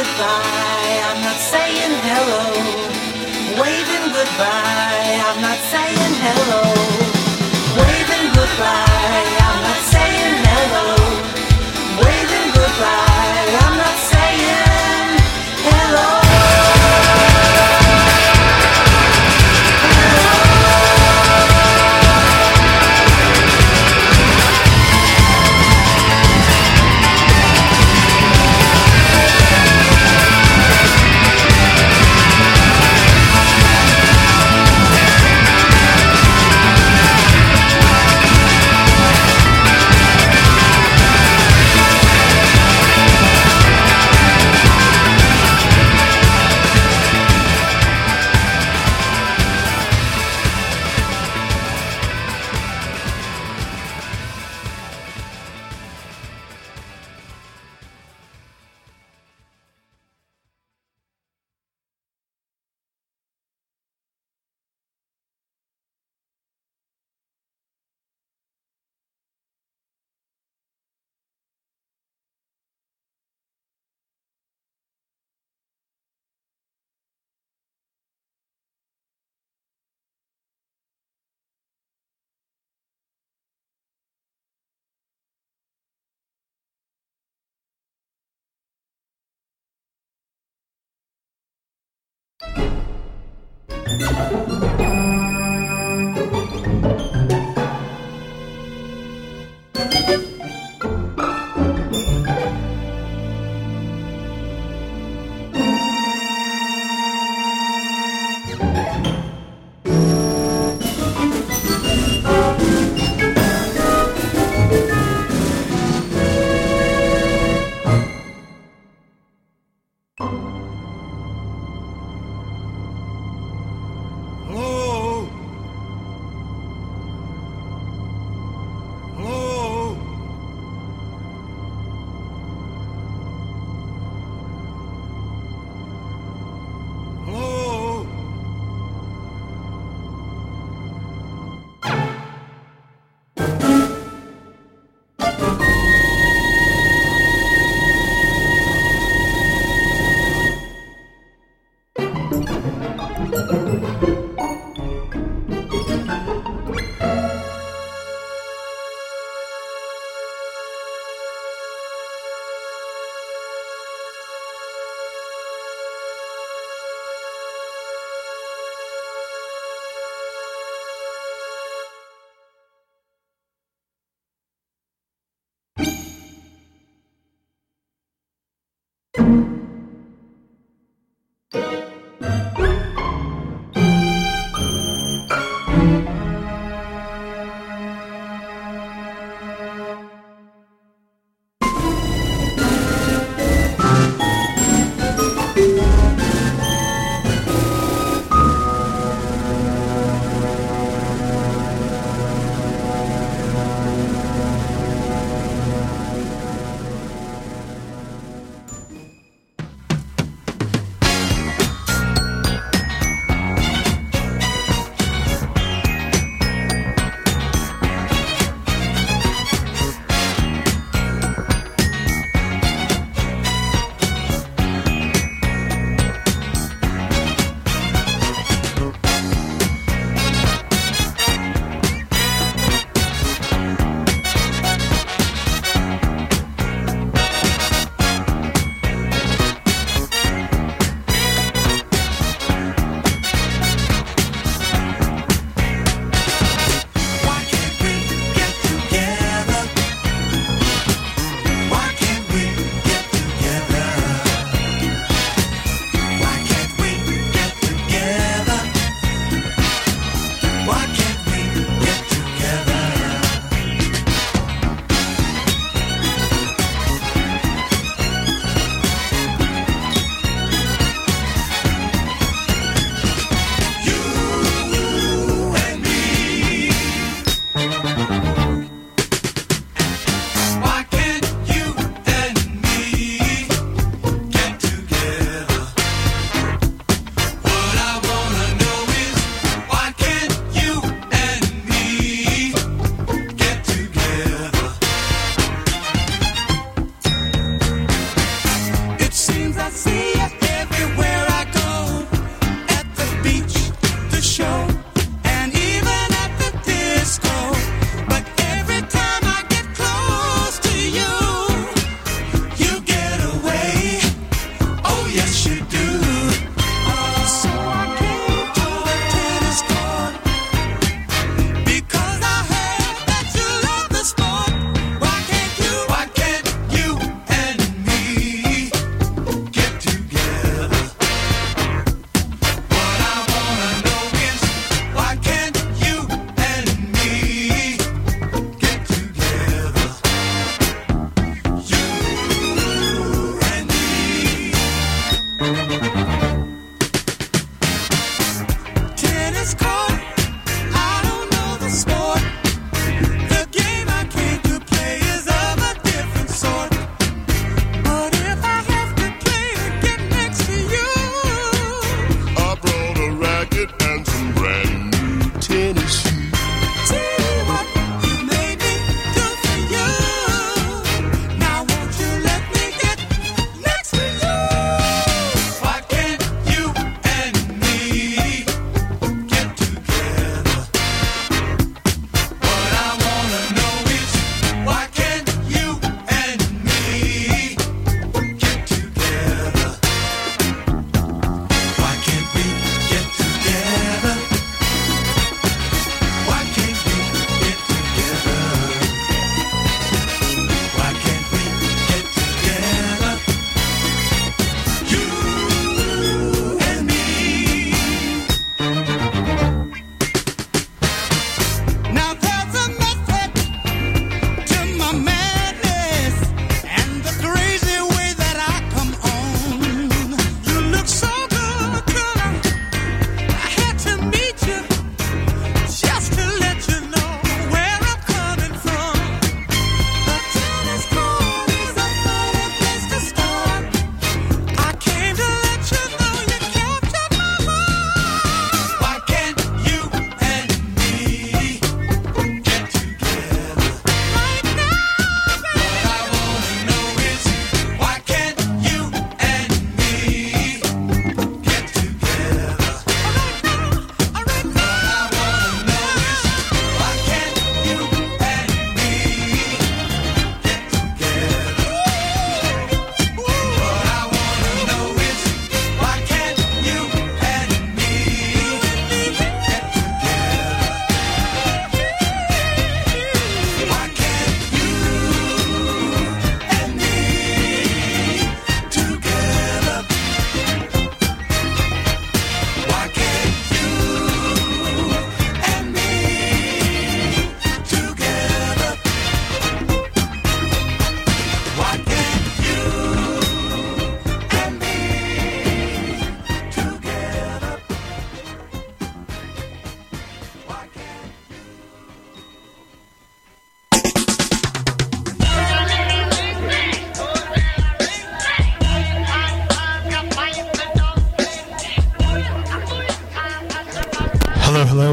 goodbye, I'm not saying hello. Waving goodbye, I'm not saying hello. Waving goodbye, I'm not saying hello. Waving goodbye, I'm not saying hello.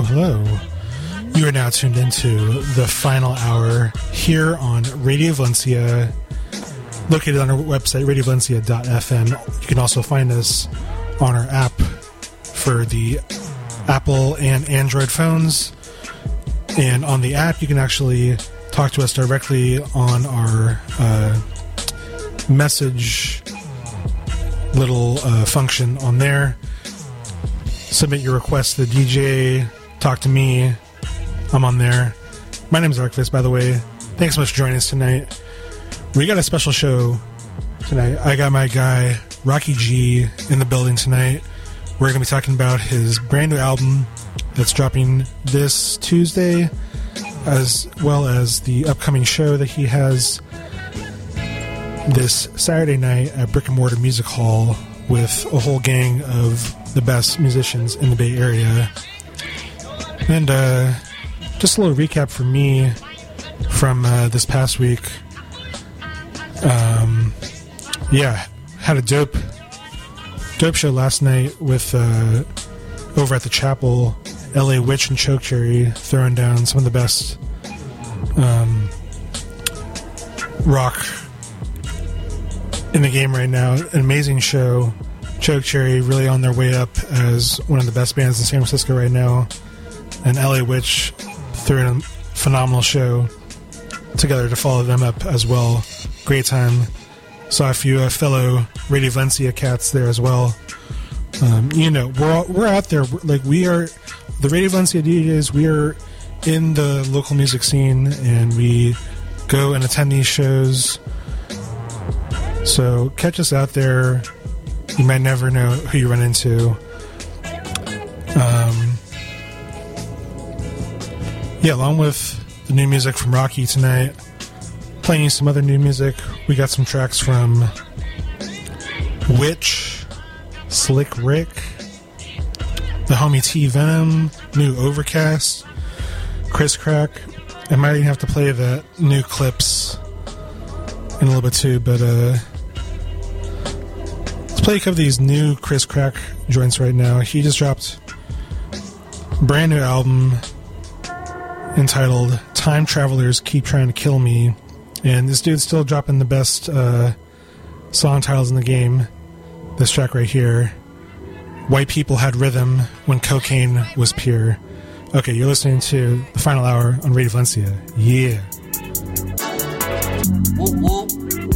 hello. You are now tuned into the final hour here on Radio Valencia, located on our website, radiovalencia.fm. You can also find us on our app for the Apple and Android phones. And on the app, you can actually talk to us directly on our message little function on there. Submit your request to the DJ, talk to me. I'm on there. My name is Arcfist, by the way. Thanks so much for joining us tonight. We got a special show tonight. I got my guy, Rocky G, in the building tonight. We're going to be talking about his brand new album that's dropping this Tuesday, as well as the upcoming show that he has this Saturday night at Brick and Mortar Music Hall with a whole gang of the best musicians in the Bay Area. And just a little recap for me from this past week. Had a dope show last night with over at the Chapel, LA Witch and Chokecherry throwing down some of the best rock in the game right now. An amazing show. Chokecherry really on their way up as one of the best bands in San Francisco right now. And LA Witch threw in a phenomenal show together to follow them up as well. Great time. Saw a few fellow Radio Valencia cats there as well. We're out there. Like, we are the Radio Valencia DJs. We are in the local music scene, and we go and attend these shows. So catch us out there. You might never know who you run into. Along with the new music from Rocky tonight, playing you some other new music. We got some tracks from Witch, Slick Rick, the homie T Venom, new Overcast, Chris Crack. I might even have to play the new clips in a little bit too, but let's play a couple of these new Chris Crack joints right now. He just dropped a brand new album entitled Time Travelers Keep Trying to Kill Me, and this dude's still dropping the best song titles in the game. This track right here, White People Had Rhythm When Cocaine Was Pure. Okay, you're listening to the final hour on Radio Valencia. Yeah. Whoop, whoop.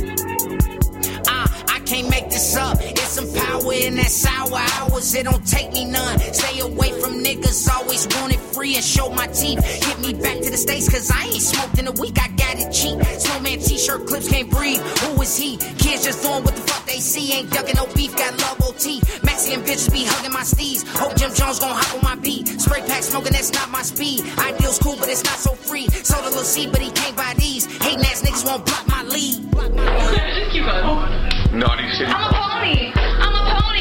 I can't make this up. It's some power in that sour hours. It don't take me none. Stay away from niggas. Always want it free and show my teeth. Hit me back to the States, cause I ain't smoked in a week. I got it cheap. Snowman t-shirt clips can't breathe. Who is he? Kids just doing what the fuck they see. Ain't ducking no beef. Got love OT. Mexican bitches be hugging my steez. Hope Jim Jones gon' hop on my beat. Spray pack smoking, that's not my speed. Ideal's cool, but it's not so free. Sold a little seed, but he can't buy these. Hating ass niggas won't block my lead. Just keep going. Naughty city. I'm a pony. I'm a pony.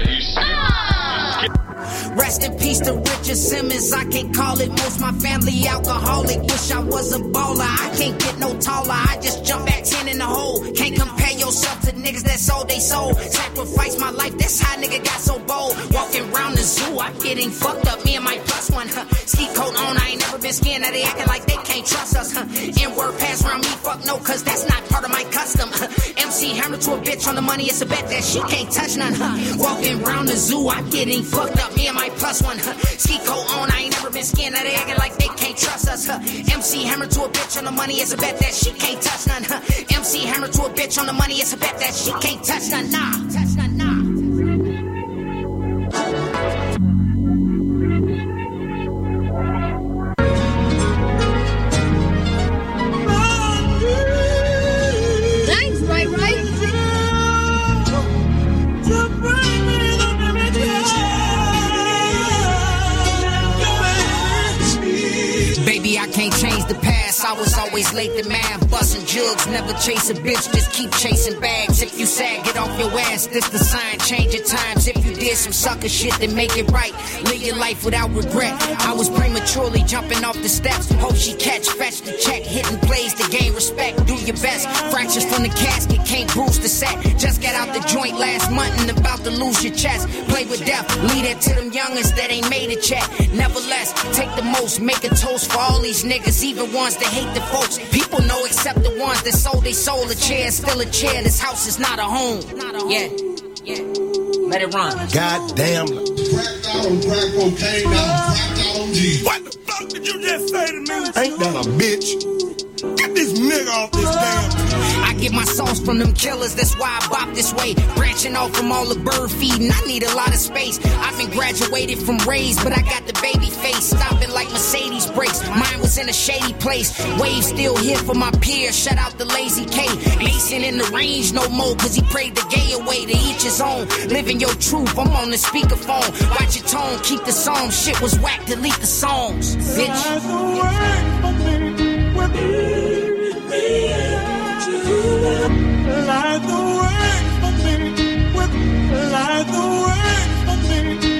Rest in peace to Richard Simmons. I can't call it. Most my family alcoholic. Wish I was a baller. I can't get no taller. I just jump back 10 in the hole. Can't compare yourself to niggas that sold they soul. Sacrifice my life. That's how nigga got so bold. Walking around the zoo, I'm getting fucked up. Me and my plus one. Ski coat on. I ain't never been scared. Now they acting like they can't trust us. N-word pass around me. Fuck no, cause that's not part of my custom. MC Hammer to a bitch on the money. It's a bet that she can't touch none. Walking around the zoo, I'm getting fucked up. Me and my plus one. Ski coat on, I ain't never been scared. Now they acting like they can't trust us. MC Hammer to a bitch on the money. It's a bet that she can't touch none. MC Hammer to a bitch on the money. It's a bet that she can't touch none. Nah. Thanks, right? Baby, I can't change the past. I was always late to math. Busting jugs, never chase a bitch, just keep chasing bags. If you sad, get off your ass. This the sign, change your times. If you did some sucker shit, then make it right. Live your life without regret. I was prematurely jumping off the steps. Hope she catch, fetch the check. Hitting plays to gain respect. Do your best. Fractures from the casket, can't bruise the set. Just get out the joint last month and about to lose your chest. Play with death, lead it to them youngins that ain't made it yet. Nevertheless, take the most, make a toast for all these niggas, even ones that hate the folks. People know except the ones that sold they soul. A chair is still a chair, this house is not a home. Yeah, yeah, let it run. Goddamn. Cracked out on crack cocaine, now cracked out on G. What the fuck did you just say to me? Ain't that a bitch? Get this nigga off this damn. I get my sauce from them killers, that's why I bop this way. Branching off from all the bird feeding, I need a lot of space. I've been graduated from Rays, but I got the baby face. Stopping like Mercedes brakes, mine was in a shady place. Waves still here for my peers, shout out the Lazy K. Mason in the range no more, cause he prayed the gay away. To each his own, living your truth, I'm on the speakerphone. Watch your tone, keep the song, shit was whack, delete the songs, bitch. Light the way for me, light the way for me.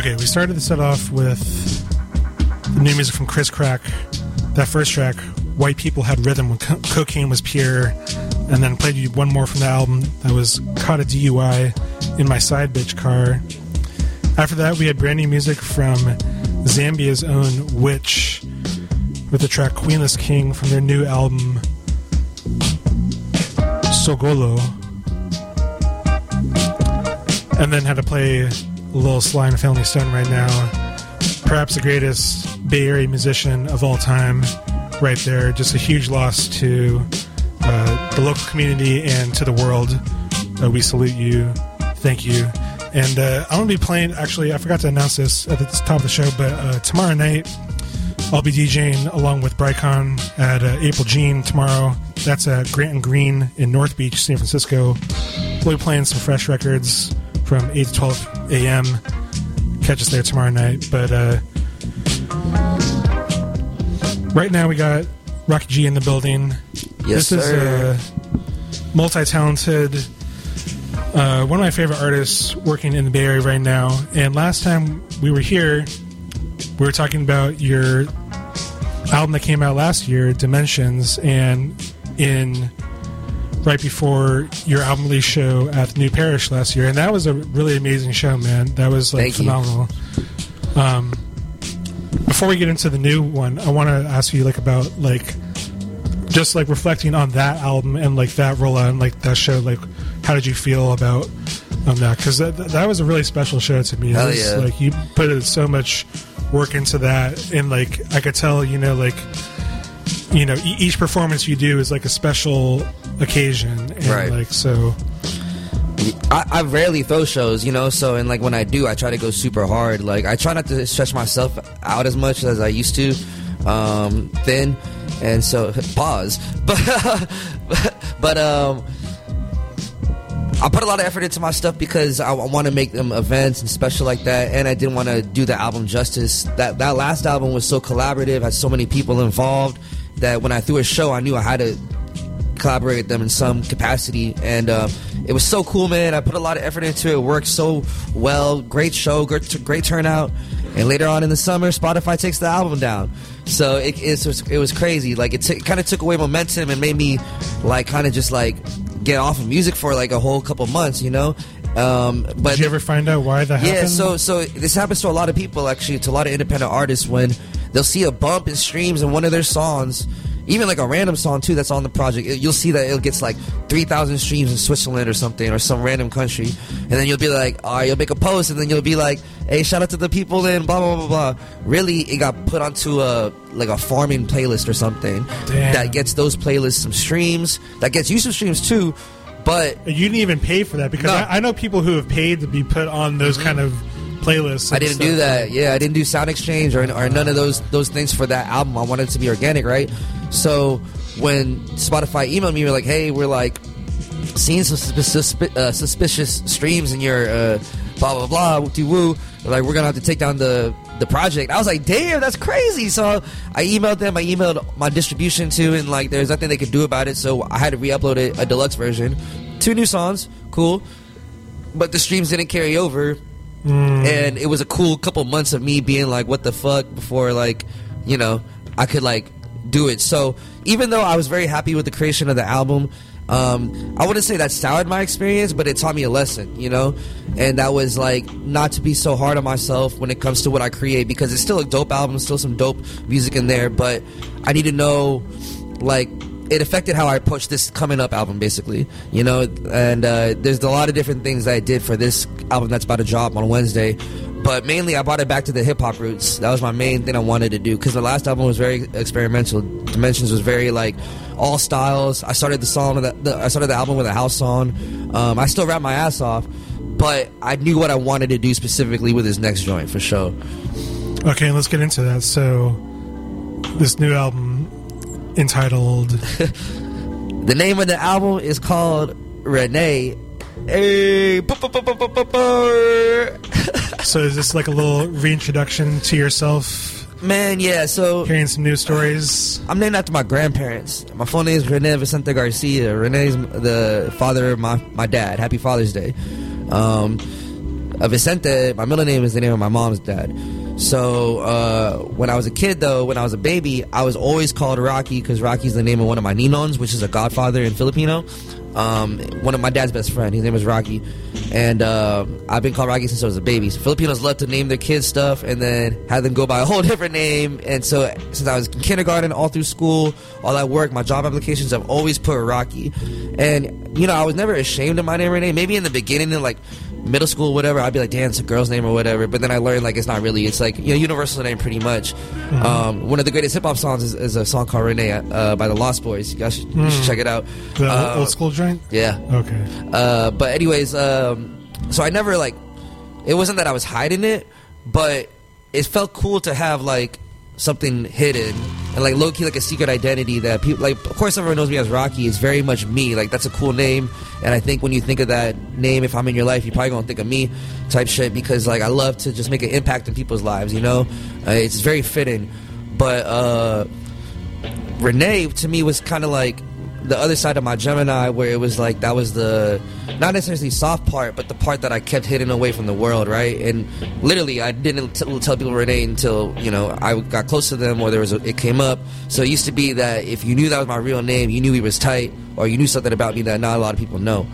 Okay, we started the set off with the new music from Chris Crack. That first track, White People Had Rhythm When Cocaine Was Pure, and then played you one more from the album that was Caught a DUI in My Side Bitch Car. After that, we had brand new music from Zambia's own Witch with the track Queenless King from their new album Sogolo. And then had to play a little Sly and Family Stone right now. Perhaps the greatest Bay Area musician of all time right there. Just a huge loss to the local community and to the world. We salute you. Thank you. And I'm going to be playing, actually, I forgot to announce this at the top of the show, but tomorrow night I'll be DJing along with Brycon at April Jean tomorrow. That's at Grant and Green in North Beach, San Francisco. We'll be playing some fresh records from 8 to 12 a.m. Catch us there tomorrow night. But right now we got Rocky G in the building. Yes, this sir. Is multi-talented, one of my favorite artists working in the Bay Area right now. And last time we were here, we were talking about your album that came out last year, Dimensions, and right before your album release show at the New Parish last year, and that was a really amazing show, man. That was like phenomenal. Before we get into the new one, I want to ask you like about like just like reflecting on that album and like that rollout and like that show. Like, how did you feel about that? Because that was a really special show to me. Hell It was, yeah. like you put so much work into that, and like I could tell, each performance you do is like a special occasion, and Right. like so. I rarely throw shows, so, and like when I do, I try to go super hard. Like, I try not to stretch myself out as much as I used to, thin, and so, pause. But I put a lot of effort into my stuff because I want to make them events and special like that, and I didn't want to do the album justice. That last album was so collaborative, had so many people involved, that when I threw a show, I knew I had to collaborate with them in some capacity, and it was so cool, man. I put a lot of effort into it. It worked so well. Great show, great turnout. And later on in the summer, Spotify takes the album down. So it was crazy. Like, it kind of took away momentum and made me like kind of just like get off of music for like a whole couple months, But Did you ever find out why that happened? Yeah, so this happens to a lot of people, actually, to a lot of independent artists, when they'll see a bump in streams in one of their songs, even like a random song too that's on the project. You'll see that it gets like 3,000 streams in Switzerland or something, or some random country, and then you'll be like, all right, you'll make a post, and then you'll be like, hey, shout out to the people in blah blah blah blah. Really, it got put onto a farming playlist or something. Damn. That gets those playlists some streams, that gets you some streams too. But you didn't even pay for that, because No. I know people who have paid to be put on those kind of playlists. I and didn't stuff. do that. Yeah, I didn't do Sound Exchange or none of those things for that album. I wanted it to be organic, right? So when Spotify emailed me, we were like, hey, we're like seeing some suspicious streams in your blah blah blah woo. Like, we're gonna have to take down the project. I was like, damn, that's crazy. So I emailed them. I emailed my distribution too, and like there's nothing they could do about it. So I had to re-upload it, a deluxe version. 2 new songs, cool, but the streams didn't carry over. And it was a cool couple months of me being like, what the fuck, before like, I could like do it. So even though I was very happy with the creation of the album, I wouldn't say that soured my experience, but it taught me a lesson, and that was like not to be so hard on myself when it comes to what I create, because it's still a dope album, still some dope music in there, but I need to know, like, it affected how I approached this coming up album, basically, and there's a lot of different things that I did for this album that's about to drop on Wednesday, but mainly I brought it back to the hip-hop roots. That was my main thing I wanted to do, because the last album was very experimental. Dimensions was very like all styles. I started the album with a house song. I still rap my ass off, but I knew what I wanted to do specifically with his next joint, for sure. Okay, let's get into that. So this new album entitled The name of the album is called Renee. Hey, So is this like a little reintroduction to yourself? Man, yeah, so Hearing some news stories? I'm named after my grandparents. My full name is Rene Vicente Garcia. Rene's the father of my dad. Happy Father's Day. Vicente, my middle name is the name of my mom's dad. So when I was a kid, though, when I was a baby, I was always called Rocky because Rocky's the name of one of my ninons, which is a godfather in Filipino. One of my dad's best friend, his name is Rocky, and I've been called Rocky since I was a baby. So Filipinos love to name their kids stuff and then have them go by a whole different name. And so since I was in kindergarten, all through school, all that work, my job applications, I've always put Rocky. And you know, I was never ashamed of my name or name. Maybe in the beginning, in like middle school, whatever, I'd be like, damn, it's a girl's name or whatever. But then I learned like it's not really. It's like, you know, universal name pretty much. Mm-hmm. One of the greatest hip hop songs is a song called Renee by the Lost Boys. You guys should check it out. The old school joint. Yeah. Okay. But anyways, so I never like. It wasn't that I was hiding it, but it felt cool to have like something hidden and like low key like a secret identity that people like. Of course, everyone knows me as Rocky. It's very much me. Like that's a cool name, and I think when you think of that name, if I'm in your life, you probably gonna think of me, type shit. Because like I love to just make an impact in people's lives. You know, it's very fitting. But Renee to me was kind of like the other side of my Gemini, where it was like that was the not necessarily soft part, but the part that I kept hidden away from the world, right? And literally, I didn't tell people Renee until, you know, I got close to them or it came up. So it used to be that if you knew that was my real name, you knew he was tight, or you knew something about me that not a lot of people know.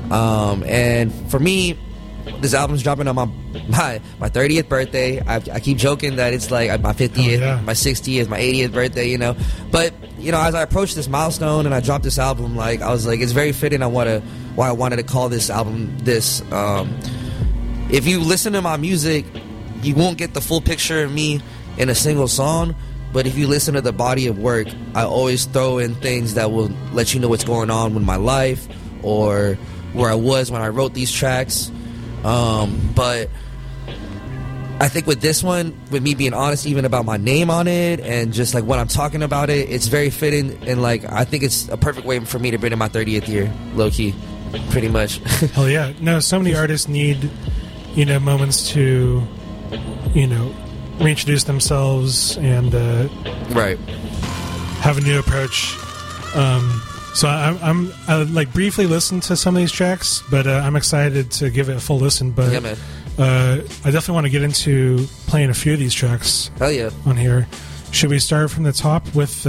And for me, this album's dropping on my 30th birthday. I keep joking that it's like my 50th, my 60th, my 80th birthday, you know. But, you know, as I approached this milestone and I dropped this album, like, I was like, it's very fitting why I wanted to call this album this. If you listen to my music, you won't get the full picture of me in a single song. But if you listen to the body of work, I always throw in things that will let you know what's going on with my life or where I was when I wrote these tracks. But I think with this one, with me being honest even about my name on it and just like what I'm talking about it's very fitting, and like I think it's a perfect way for me to bring in my 30th year, low key, pretty much. Hell yeah. No, so many artists need, you know, moments to, you know, reintroduce themselves and right, have a new approach. So I like briefly listened to some of these tracks, but I'm excited to give it a full listen. But yeah, man. I definitely want to get into playing a few of these tracks. Hell yeah. On here. Should we start from the top with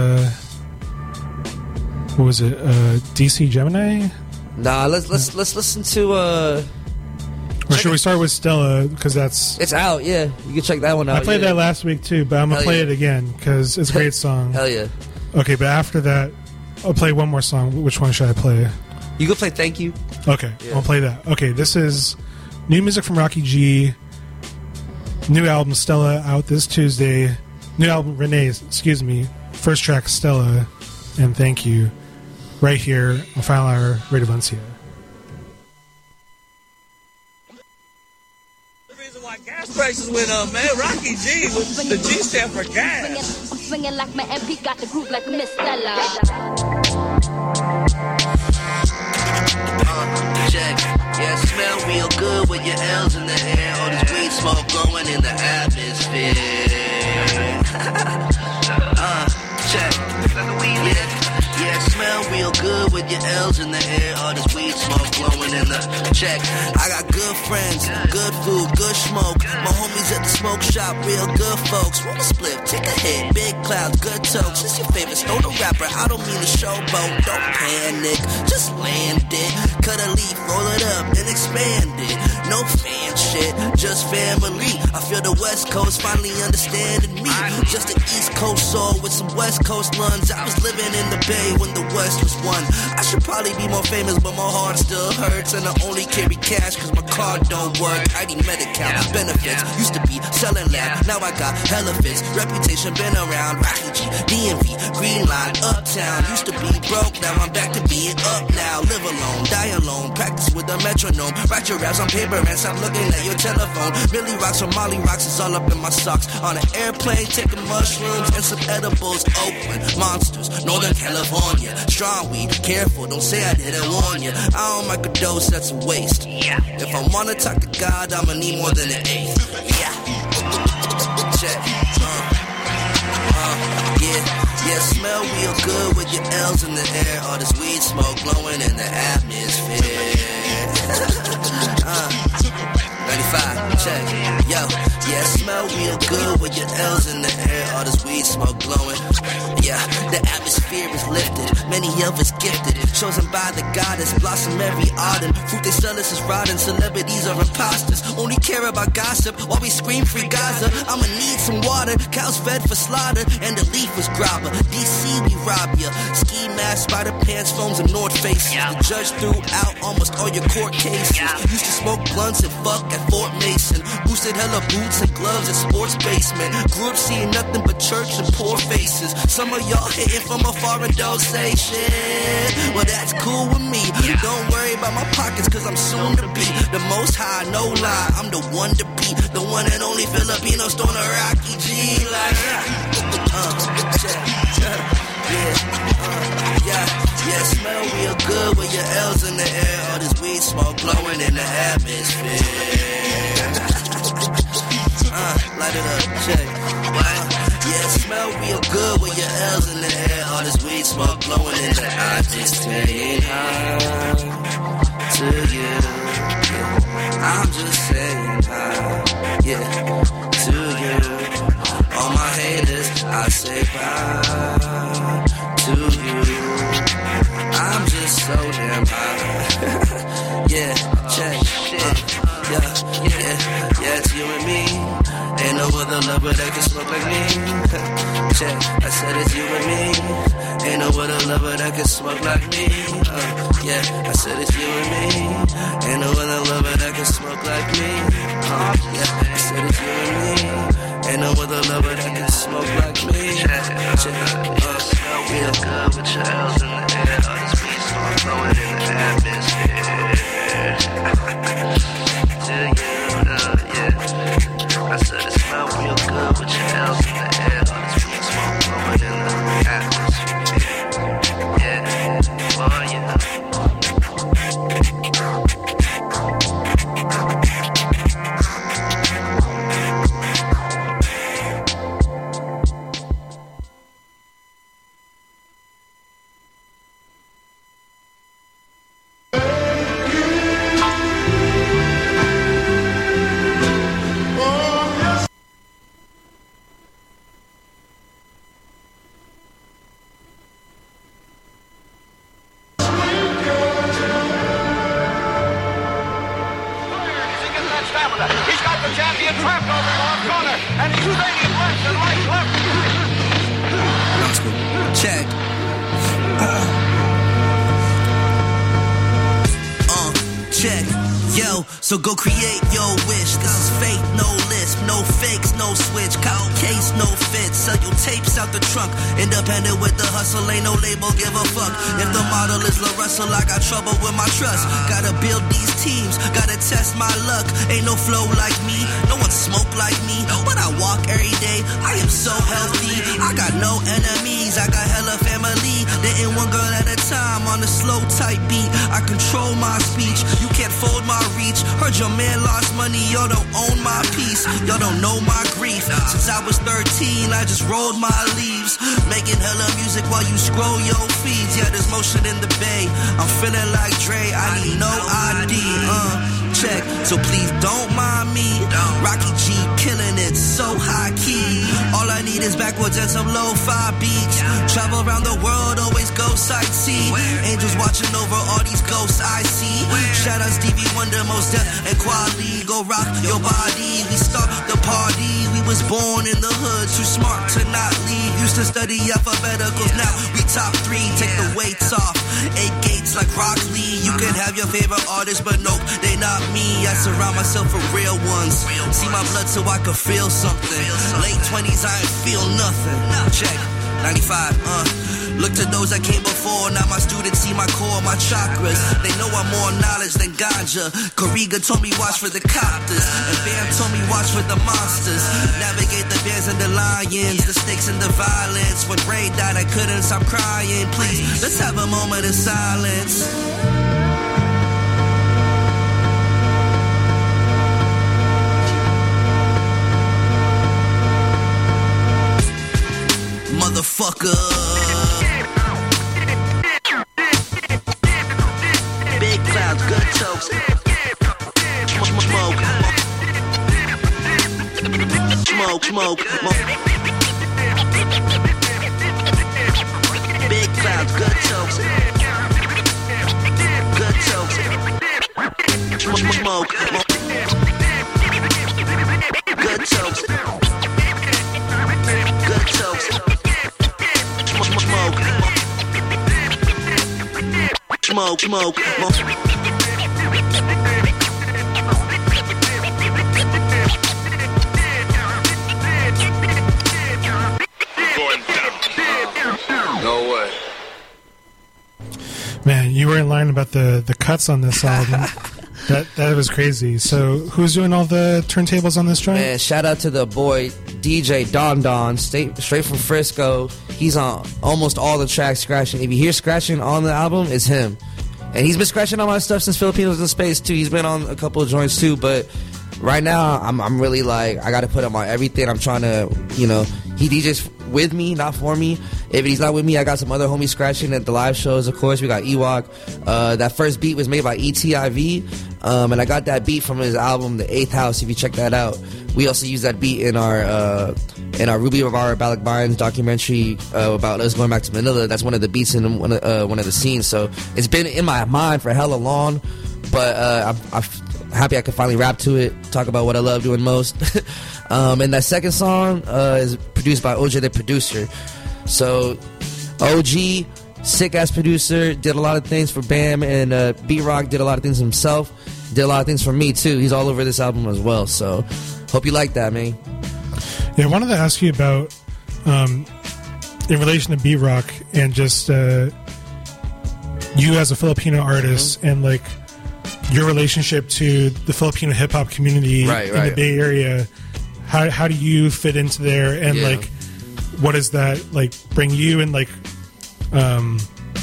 what was it? DC Gemini? Nah, let's listen to or should we start with Stella, because it's out? Yeah, you can check that one out. I played that last week too, but I'm gonna play it again because it's a great song. Hell yeah. Okay, but after that, I'll play one more song. Which one should I play? You can play Thank You. Okay, yeah. I'll play that. Okay, this is new music from Rocky G. New album Stella out this Tuesday. New album Renee, excuse me. First track Stella and Thank You. Right here on Final Hour Radio Valencia. The reason why gas prices went up, man. Rocky G, the G stand for gas. I'm swinging like my MP, got the groove like Miss Stella. Check. Yeah, smell real good with your L's in the air. All this weed smoke blowing in the atmosphere. Check. Yeah, smell real good with your L's in the air. All this weed smoke blowing in the check. I got good friends, good food, good smoke. My homies at the smoke shop, real good folks. Roll a split, take a hit, big clouds, good tokes. It's your favorite stoner rapper, I don't mean to showboat. Don't panic, just land it. Cut a leaf, roll it up, then expand it. No fan shit, just family. I feel the West Coast finally understanding me. Just an East Coast soul with some West Coast lungs. I was living in the Bay when the West was won. I should probably be more famous, but my heart still hurts. And I only carry cash cause my card don't work. ID Medi-Cal, benefits, used to be selling lab. Now I got hella fits, reputation been around. Rocky G, DMV, Green Line, Uptown. Used to be broke, now I'm back to being up now. Live alone, die alone, practice with a metronome. Write your raps on paper and stop looking at your telephone. Millie rocks or Molly rocks is all up in my socks. On an airplane, taking mushrooms and some edibles. Oakland, monsters, Northern California. Strong weed, careful, don't say I didn't warn you. I don't like a dose, that's a waste. Yeah. If I wanna talk to God, I'ma need more than an eighth. Yeah. Check. Yeah, smell real good with your L's in the air. All this weed smoke blowing in the atmosphere. fear is lifted. Many of us gifted, chosen by the goddess, blossom every autumn. Fruit they sell us is rotten, celebrities are imposters. Only care about gossip while we scream free Gaza. I'ma need some water, cows fed for slaughter, and the leaf was grabber. DC we rob ya, ski mask, spider pants, phones and North Faces. The judge threw out almost all your court cases. Used to smoke blunts and fuck at Fort Mason. Boosted hella boots and gloves at sports basement. Grew up seeing nothing but church and poor faces. Some of y'all hating from afar and don't say shit. Well, that's cool with me. Don't worry about my pockets, cause I'm soon to be the most high, no lie. I'm the one to be, the one and only Filipino stoner Rocky G. Like, yeah, smell real good with your L's in the air. All this weed smoke blowing in the atmosphere. Light it up, check. Yeah, smell real good with your L's in the air. All this weed smoke blowing in the air. I just saying hi to you. Yeah. I'm just saying hi, yeah, to you. All my haters, I say bye to you. I'm just so damn high. Yeah, check. Yeah, it's you and me. Ain't no other lover that can smoke like me. Check, I said it's you and me. Ain't no other lover that can smoke like me. Yeah, I said it's you and me. Ain't no other lover that can smoke like me. Yeah, I said it's you and me. Ain't no other lover that can smoke like me. Check, feel good with your L's in the air. All this weed smoke blowing in the atmosphere. To you, yeah. I said it smell real good with your L's in the air. All this weed smoke blowing in the atmosphere. Yeah, oh yeah. So go create your wish. This is fake, no lisp, no fakes, no switch. Cow case, no fit. Sell your tapes out the trunk. Independent with the hustle, ain't no label, give a fuck. If the model is La Russell, I got trouble with my trust. Gotta build these teams, gotta test my luck. Ain't no flow like me, no one smoke like me. But I walk every day, I am so healthy. I got no enemies, I got hella family. Dating one girl at a time on a slow type beat. I control my speech, you can't fold my reach. Heard your man lost money, y'all don't own my peace. Y'all don't know my grief. Since I was 13, I just rolled my leaves. Making hella music while you scroll your feeds. Yeah, there's motion in the bay. I'm feeling like Dre, I need no ID. Check, so please don't mind me. Rocky G killing it, so high key. All I need is backwards and some lo-fi beats. Travel around the world, always go sightsee. Angels watching over all these ghosts I see. Shout out Stevie Wonder, Mos Def and Quali. Go rock your body, we start the party. We was born in the hood, too smart to not leave. Used to study alphabeticals, now we top 3. Take the weights off, 8 gates like Rock Lee. You can have your favorite artists, but nope, they not me. I surround myself with real ones. See my blood so I can feel something. Late 20s, I ain't feel nothing. Check, 95, Look to those that came before. Now my students see my core, my chakras. They know I'm more knowledge than ganja. Kariga told me watch for the copters, and Bam told me watch for the monsters. Navigate the bears and the lions, the snakes and the violence. When Ray died, I couldn't stop crying. Please, let's have a moment of silence. Motherfucker. Big clouds, good toast. Smoke. Big smoke. No way. Man, you were in line about the cuts on this album. That was crazy. So, who's doing all the turntables on this joint? Man, shout out to the boy DJ Don, straight from Frisco. He's on almost all the tracks scratching. If you hear scratching on the album, it's him. And he's been scratching on my stuff since Filipinos in Space too. He's been on a couple of joints too, but right now I'm really like, I gotta put him on everything. I'm trying to, he DJs with me, not for me. If he's not with me, I got some other homies scratching at the live shows. Of course, we got Ewok. That first beat was made by ETIV, and I got that beat from his album, The Eighth House. If you check that out, we also use that beat in our Ruby Rivera Balak Bynes documentary about us going back to Manila. That's one of the beats in one of the scenes. So it's been in my mind for hella long, but I'm happy I could finally rap to it, talk about what I love doing most. And that second song is produced by OJ the producer. So OG, sick ass producer, did a lot of things for Bam, and B-Rock did a lot of things himself, did a lot of things for me too. He's all over this album as well, so hope you like that, man. Yeah, I wanted to ask you about in relation to B-Rock and just you as a Filipino artist, and like your relationship to the Filipino hip-hop community in the Bay Area. How do you fit into there, and like what does that like bring you, and like and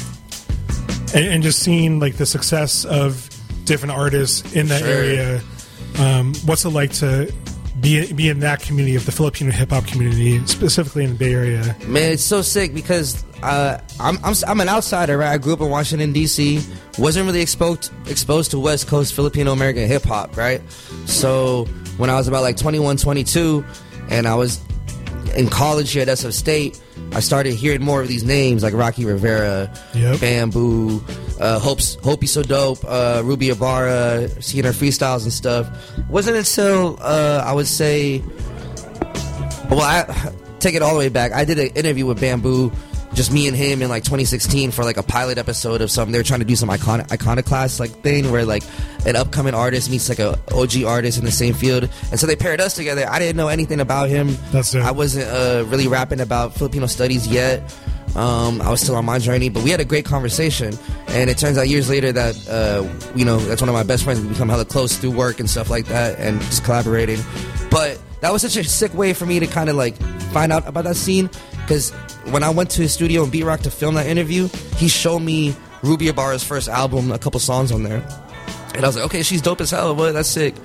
just seeing like the success of different artists in that area, what's it like to be in that community of the Filipino hip-hop community, specifically in the Bay Area? Man, it's so sick because I'm an outsider, right? I grew up in Washington, D.C., wasn't really exposed to West Coast Filipino American hip-hop, right? So when I was about like 21, 22, and I was in college here at SF State, I started hearing more of these names like Rocky Rivera, Bamboo, Hope So Dope, Ruby Ibarra, seeing her freestyles and stuff. Wasn't until I would say, well, I take it all the way back. I did an interview with Bamboo, just me and him in like 2016 for like a pilot episode of something. They were trying to do some iconoclast like thing where like an upcoming artist meets like a OG artist in the same field, and so they paired us together. I didn't know anything about him. I wasn't really rapping about Filipino studies yet. I was still on my journey, but we had a great conversation, and it turns out years later that that's one of my best friends. We become hella close through work and stuff like that, and just collaborating. But that was such a sick way for me to kind of like find out about that scene, because when I went to his studio in B-Rock to film that interview, he showed me Ruby Ibarra's first album, a couple songs on there, and I was like, okay, she's dope as hell. What? That's sick.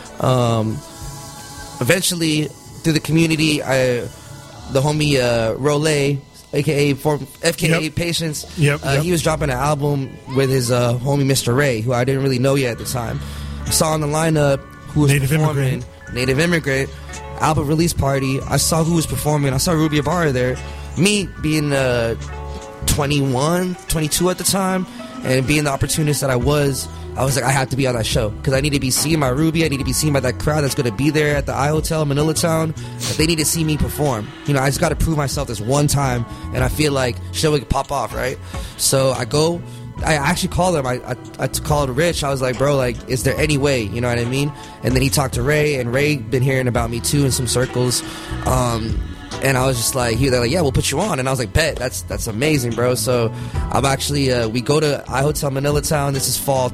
Eventually, through the community, the homie Rolay, aka FKA Patience, he was dropping an album with his homie Mr. Ray, who I didn't really know yet at the time. Saw on the lineup who was performing. Native Immigrant album release party. I saw who was performing. I saw Ruby Ibarra there. Me being 21, 22 at the time, and being the opportunist that I was like, I have to be on that show because I need to be seen by Ruby. I need to be seen by that crowd that's going to be there at the iHotel Manila Town. They need to see me perform. I just got to prove myself this one time, and I feel like shit would pop off, right? So I go. I actually called him. I called Rich. I was like, bro, like, is there any way? You know what I mean? And then he talked to Ray, and Ray been hearing about me too in some circles. And I was just like, they're like, yeah, we'll put you on. And I was like, bet, that's amazing, bro. So I'm actually, we go to iHotel Manila Town. This is fall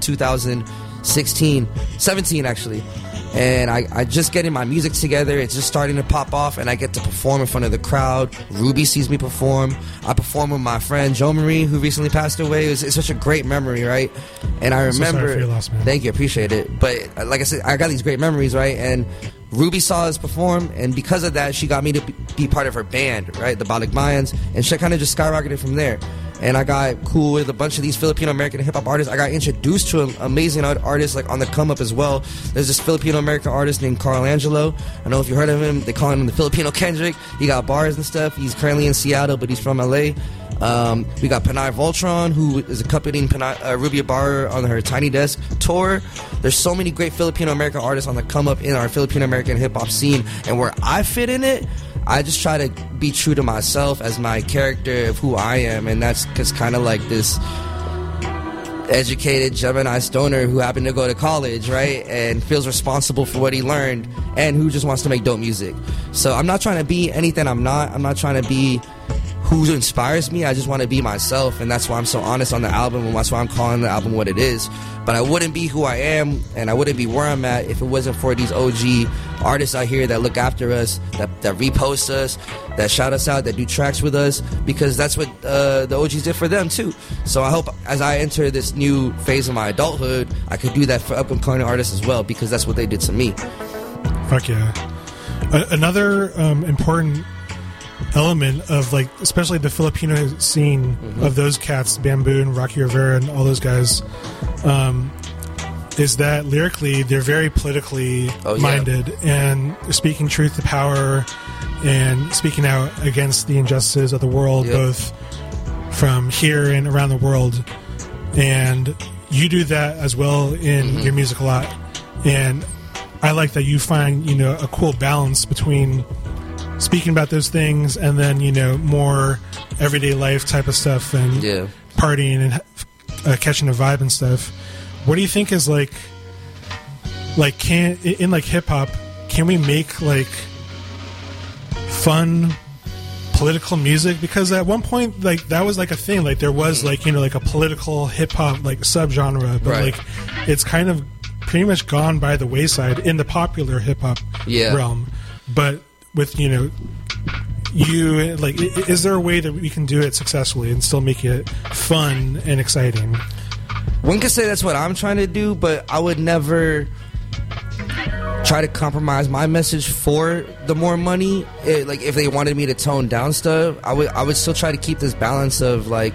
17 actually. And I just getting my music together. It's just starting to pop off, and I get to perform in front of the crowd. Ruby sees me perform. I perform with my friend Joe Marie, who recently passed away. It's such a great memory, right? And I remember. So sorry for your loss, man. Thank you, appreciate it. But like I said, I got these great memories, right? And Ruby saw us perform, and because of that, she got me to be part of her band, right? The Balak Bynes, and she kind of just skyrocketed from there. And I got cool with a bunch of these Filipino American hip hop artists. I got introduced to amazing artists like on the come up as well. There's this Filipino American artist named Carl Angelo. I don't know if you heard of him. They call him the Filipino Kendrick. He got bars and stuff. He's currently in Seattle, but he's from LA. We got Panay Voltron, who is accompanying Ruby Ibarra on her Tiny Desk tour. There's so many great Filipino American artists on the come up in our Filipino American hip hop scene, and where I fit in it, I just try to be true to myself as my character of who I am, and that's because kind of like this educated Gemini stoner who happened to go to college, right, and feels responsible for what he learned, and who just wants to make dope music. So I'm not trying to be anything I'm not. I'm not trying to be who inspires me. I just want to be myself, and that's why I'm so honest on the album, and that's why I'm calling the album what it is. But I wouldn't be who I am, and I wouldn't be where I'm at if it wasn't for these OG artists out here that look after us, that repost us, that shout us out, that do tracks with us, because that's what the OGs did for them too. So I hope as I enter this new phase of my adulthood, I could do that for up-and-coming artists as well, because that's what they did to me. Fuck yeah. Another important element of, like, especially the Filipino scene of those cats, Bamboo and Rocky Rivera and all those guys, is that lyrically they're very politically minded and speaking truth to power and speaking out against the injustices of the world, both from here and around the world. And you do that as well in your music a lot. And I like that you find, you know, a cool balance between speaking about those things and then, you know, more everyday life type of stuff and partying and catching a vibe and stuff. What do you think is like can in like hip hop, can we make like fun political music? Because at one point, like, that was like a thing, like there was like, you know, like a political hip hop like subgenre, but like it's kind of pretty much gone by the wayside in the popular hip hop realm. But with, you know, you, like, is there a way that we can do it successfully and still make it fun and exciting? One could say that's what I'm trying to do, but I would never try to compromise my message for the more money. Like, if they wanted me to tone down stuff, I would still try to keep this balance of like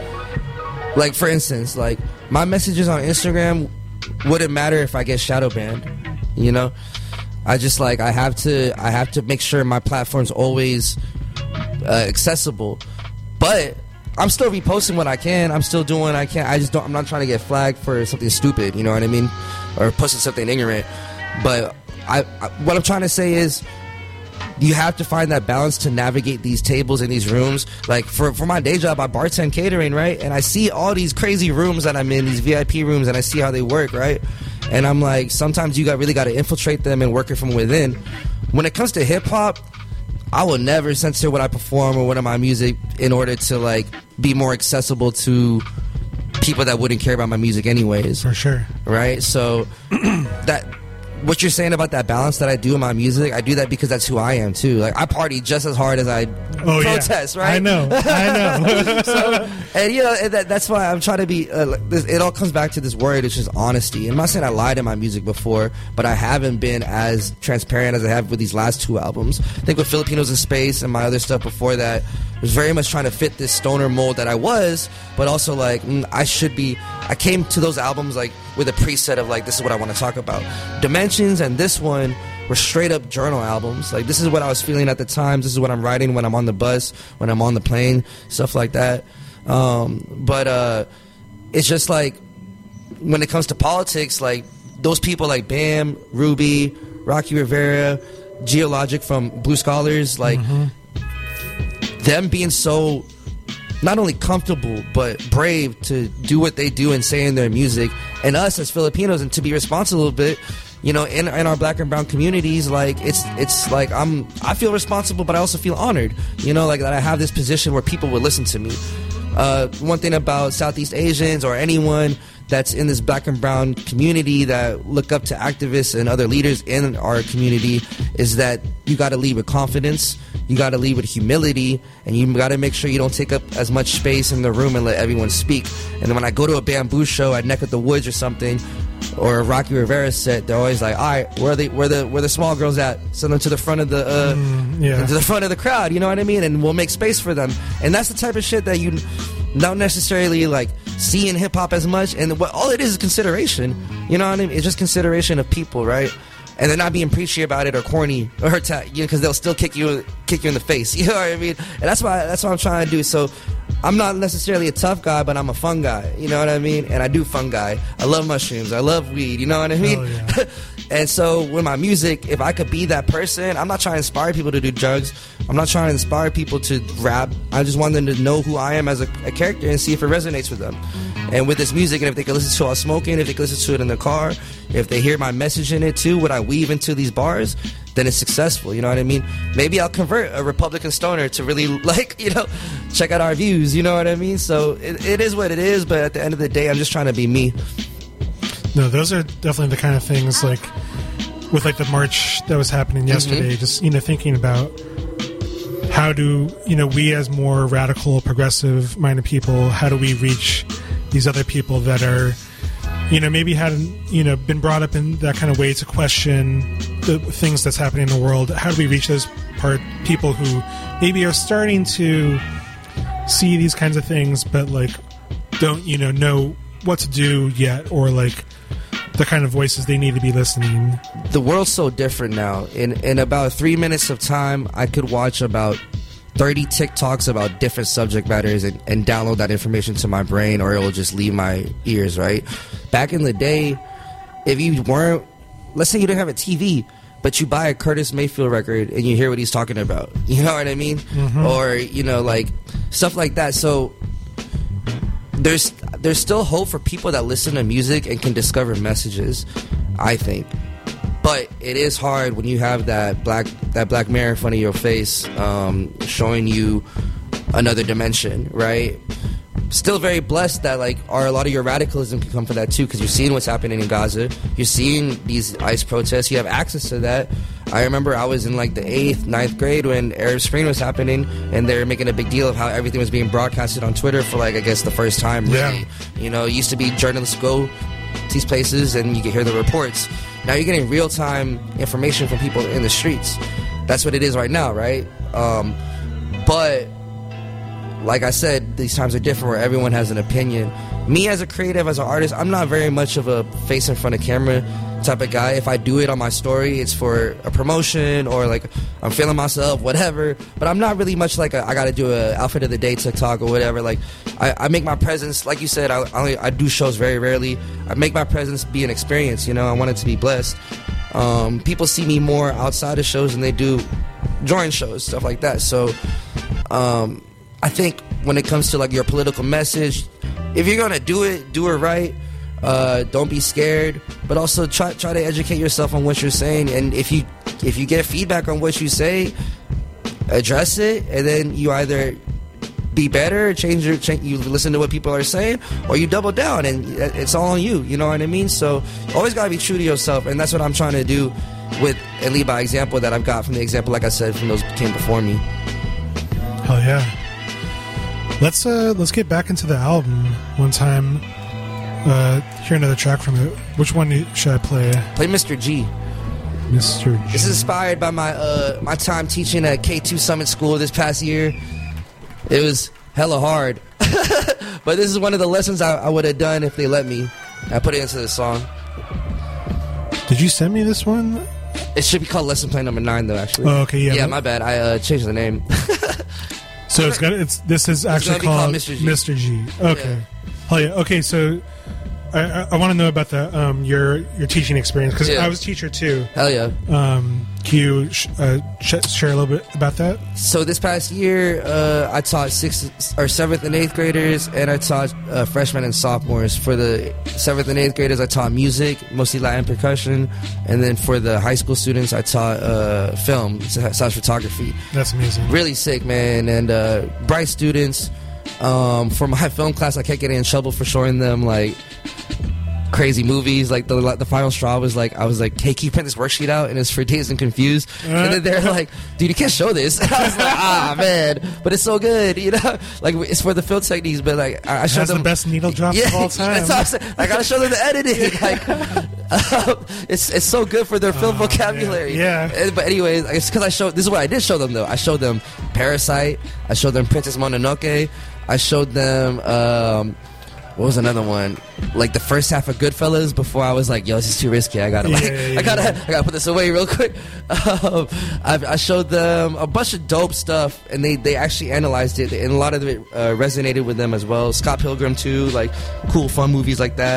for instance, like, my messages on Instagram wouldn't matter if I get shadow banned, you know? I just, like, I have to make sure my platform's always accessible. But I'm still reposting what I can. I'm still doing what I can. I'm not trying to get flagged for something stupid, you know what I mean? Or posting something ignorant. But what I'm trying to say is, you have to find that balance to navigate these tables in these rooms. Like, for my day job, I bartend catering, right? And I see all these crazy rooms that I'm in, these VIP rooms, and I see how they work, right? And I'm like, sometimes you really got to infiltrate them and work it from within. When it comes to hip-hop, I will never censor what I perform or what of my music in order to, like, be more accessible to people that wouldn't care about my music anyways. For sure. Right? So, what you're saying about that balance that I do in my music, I do that because that's who I am too. Like, I party just as hard as I protest, right? I know. So, and you know, that's why I'm trying to be. It all comes back to this word, which is honesty. And I'm not saying I lied in my music before, but I haven't been as transparent as I have with these last two albums. I think with Filipinos in Space and my other stuff before that, I was very much trying to fit this stoner mold that I was, but also like I came to those albums like with a preset of like, this is what I want to talk about. Dimensions and this one were straight up journal albums. Like, this is what I was feeling at the time. This is what I'm writing when I'm on the bus, when I'm on the plane, stuff like that. But it's just like, when it comes to politics, like, those people like Bam, Ruby, Rocky Rivera, Geologic from Blue Scholars, like, them being so not only comfortable but brave to do what they do and say in their music, and us as Filipinos, and to be responsible a little bit, you know, in our black and brown communities, like, it's like I feel responsible, but I also feel honored, you know, like, that I have this position where people would listen to me. One thing about Southeast Asians or anyone that's in this black and brown community that look up to activists and other leaders in our community is that you got to lead with confidence, you got to lead with humility, and you got to make sure you don't take up as much space in the room and let everyone speak. And then when I go to a Bamboo show at Neck of the Woods or something, or a Rocky Rivera set, they're always like, all right, where the small girls at? Send them to the front of the to the front of the crowd, you know what I mean? And we'll make space for them. And that's the type of shit that you don't necessarily like see in hip hop as much. And all it is consideration, you know what I mean? It's just consideration of people, right? And they're not being preachy about it or corny or because they'll still kick you in the face. You know what I mean? And that's what I'm trying to do. So I'm not necessarily a tough guy, but I'm a fun guy. You know what I mean? And I do fun guy. I love mushrooms. I love weed. You know what I mean? Yeah. And so with my music, if I could be that person, I'm not trying to inspire people to do drugs. I'm not trying to inspire people to rap. I just want them to know who I am as a character and see if it resonates with them. And with this music, and if they can listen to it while smoking, if they can listen to it in the car, if they hear my message in it too, what I weave into these bars, then it's successful. You know what I mean? Maybe I'll convert a Republican stoner to really, like, you know, check out our views. You know what I mean? So it is what it is, but at the end of the day, I'm just trying to be me. No, those are definitely the kind of things, like, with, like, the march that was happening yesterday, just, you know, thinking about how do, you know, we as more radical, progressive-minded people, how do we reach these other people that are, you know, maybe hadn't, you know, been brought up in that kind of way to question the things that's happening in the world. How do we reach those people who maybe are starting to see these kinds of things, but, like, don't, you know what to do yet, or, like, the kind of voices they need to be listening. The world's so different now. In about 3 minutes of time, I could watch about 30 TikToks about different subject matters and download that information to my brain, or it will just leave my ears, right? Back in the day, if you weren't, let's say you didn't have a TV, but you buy a Curtis Mayfield record and you hear what he's talking about. You know what I mean? Or, you know, like, stuff like that. So there's still hope for people that listen to music and can discover messages, I think. But it is hard when you have that black mirror in front of your face, showing you another dimension, right? Still very blessed that, like, a lot of your radicalism can come from that too, because you're seeing what's happening in Gaza, you're seeing these ICE protests, you have access to that. I remember I was in, like, the 8th, 9th grade when Arab Spring was happening, and they were making a big deal of how everything was being broadcasted on Twitter for, like, I guess the first time, really. Yeah. You know, it used to be journalists go to these places and you could hear the reports. Now you're getting real-time information from people in the streets. That's what it is right now, right? But like I said, these times are different where everyone has an opinion. Me as a creative, as an artist, I'm not very much of a face in front of camera type of guy. If I do it on my story, it's for a promotion or, like, I'm feeling myself, whatever. But I'm not really much like I got to do a outfit of the day TikTok or whatever. Like, I make my presence, like you said, I do shows very rarely. I make my presence be an experience, you know. I want it to be blessed. People see me more outside of shows than they do during shows, stuff like that. So I think when it comes to, like, your political message, if you're gonna do it right. Don't be scared, but also try to educate yourself on what you're saying. And if you get feedback on what you say, address it, and then you either be better, you listen to what people are saying, or you double down, and it's all on you. You know what I mean? So always gotta be true to yourself, and that's what I'm trying to do with and lead by example that I've got from the example, like I said, from those who came before me. Hell yeah! Let's get back into the album one time. Hear another track from it. Which one should I play? Play Mr. G. Mr. G. This is inspired by my time teaching at K2 Summit School this past year. It was hella hard. But this is one of the lessons I would have done if they let me. I put it into the song. Did you send me this one? It should be called Lesson Plan Number 9, though, actually. Oh, okay, yeah. Yeah, my bad. I changed the name. So this is actually called Mr. G. Okay. Yeah. Oh yeah. Okay. So I want to know about the your teaching experience, because I was a teacher too. Hell yeah. Can you share a little bit about that? So this past year, I taught 6th or 7th and 8th graders, and I taught freshmen and sophomores. For the 7th and 8th graders, I taught music, mostly Latin percussion, and then for the high school students, I taught film, photography. That's amazing. Really sick, man, and bright students. For my film class, I kept getting in trouble for showing them, like, crazy movies. Like, the final straw was, like, I was like, hey, can you print this worksheet out? And it's for Dazed and Confused. And then they're like, dude, you can't show this. And I was like, man, but it's so good, you know? Like, it's for the film techniques, but, like, I showed them the best needle drops of all time. That's what I'm saying. I gotta show them the editing. Like, it's so good for their film vocabulary. Yeah. But anyways, it's because this is what I did show them, though. I showed them Parasite. I showed them Princess Mononoke. I showed them, what was another one? Like the first half of Goodfellas before I was like, yo, this is too risky. I gotta I gotta put this away real quick. I showed them a bunch of dope stuff, and they actually analyzed it, and a lot of it resonated with them as well. Scott Pilgrim too, like cool, fun movies like that.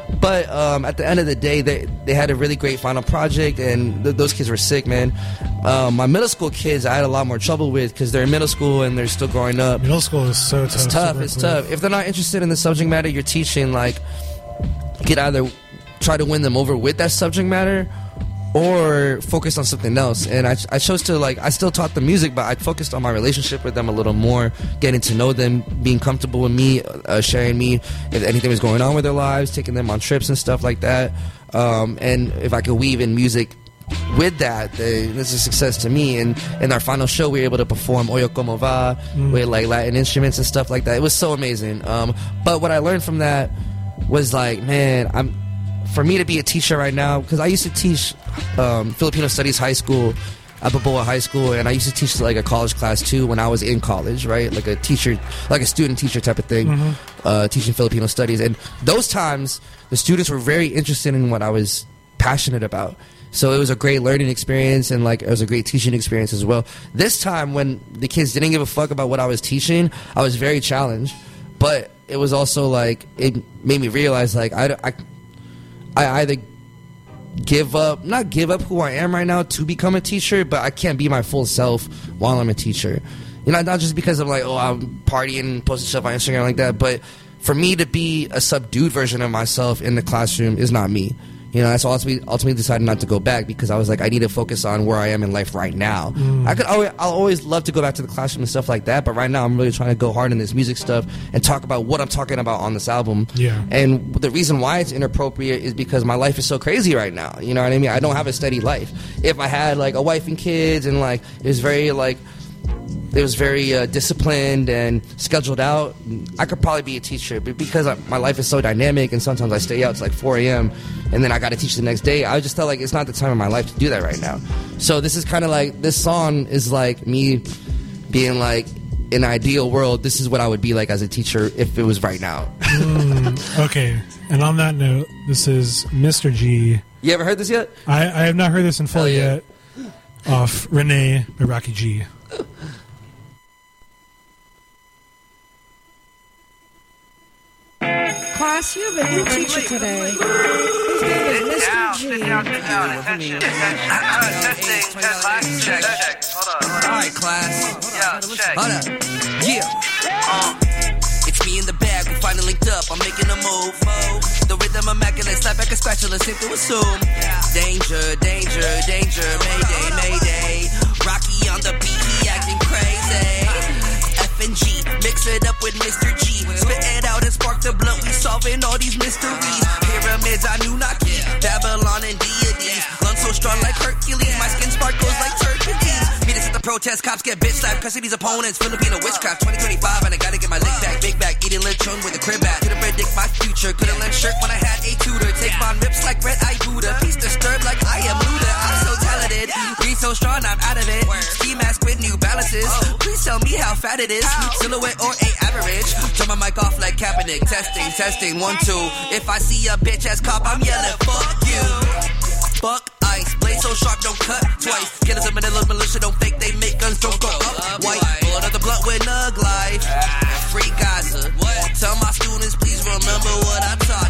But at the end of the day, they had a really great final project, and those kids were sick, man. My middle school kids, I had a lot more trouble with because they're in middle school and they're still growing up. Middle school is so tough. It's tough. If they're not interested in the subject matter you're teaching, like, you could either try to win them over with that subject matter or focus on something else. And I chose to, like, I still taught the music, but I focused on my relationship with them a little more, getting to know them, being comfortable with me, sharing me if anything was going on with their lives, taking them on trips and stuff like that. And if I could weave in music with that, this is a success to me. And in our final show, we were able to perform Oyo Como Va with, like, Latin instruments and stuff like that. It was so amazing. But what I learned from that was, like, man, for me to be a teacher right now, because I used to teach Filipino Studies High School at Balboa High School, and I used to teach like a college class too when I was in college, right? Like a teacher, like a student teacher type of thing, teaching Filipino Studies. And those times, the students were very interested in what I was passionate about. So it was a great learning experience, and like it was a great teaching experience as well. This time, when the kids didn't give a fuck about what I was teaching, I was very challenged. But it was also like, it made me realize, like, I either not give up who I am right now to become a teacher, but I can't be my full self while I'm a teacher. You know, not just because I'm like, oh, I'm partying, posting stuff on Instagram like that, but for me to be a subdued version of myself in the classroom is not me. You know, that's ultimately decided not to go back because I was like, I need to focus on where I am in life right now. I'll always love to go back to the classroom and stuff like that, but right now I'm really trying to go hard in this music stuff and talk about what I'm talking about on this album. Yeah. And the reason why it's inappropriate is because my life is so crazy right now. You know what I mean? I don't have a steady life. If I had like a wife and kids and like it was very disciplined and scheduled out, I could probably be a teacher. But because my life is so dynamic and sometimes I stay out to like 4 a.m. and then I got to teach the next day, I just felt like it's not the time of my life to do that right now. So this is kind of like, this song is like me being like, in an ideal world, this is what I would be like as a teacher if it was right now. Okay. And on that note, this is Mr. G. You ever heard this yet? I have not heard this in full yet. Off Renee by Rocky G. Class, you have a new teacher today. His name is Mr. G. Sit down. Attention. Testing. Check. Hold on. All right, class. Yeah, check. Hold up. Yeah. It's me in the bag. We finally linked up. I'm making a move. The rhythm immaculate. Slap back a scratch till it's safe to assume. Danger. Mayday. Rocky on the beat. He acting crazy. F and G. Mix it up with Mr. G. Spit it out and spark the blunt. We solving all these mysteries. Pyramids, Anunnaki, Babylon and deities. Lungs so strong like Hercules. My skin sparkles like turpentine. Meet us at the protest. Cops get bitch slapped. Custody these opponents. Filipino witchcraft. 2025 and I gotta get my lick back. Big back. Eating lechon with a crib at. Couldn't predict my future. Couldn't lend shirt when I had a tutor. Take my rips like Red Eye Buddha. Peace disturbed like I am Luda. I'm so talented. Be so strong, I'm out of it. Ski mask with New Balances. Please tell me how fat it is. Silhouette or a average. Turn my mic off like Kaepernick. Testing, 1, 2. If I see a bitch ass cop, I'm yelling, fuck you. Fuck ice. Blade so sharp, don't cut twice. Killers in Manila, militia don't fake, they make guns, don't go up. White, pull another blunt with Nug Life. Free Gaza. Tell my students, please remember what I taught.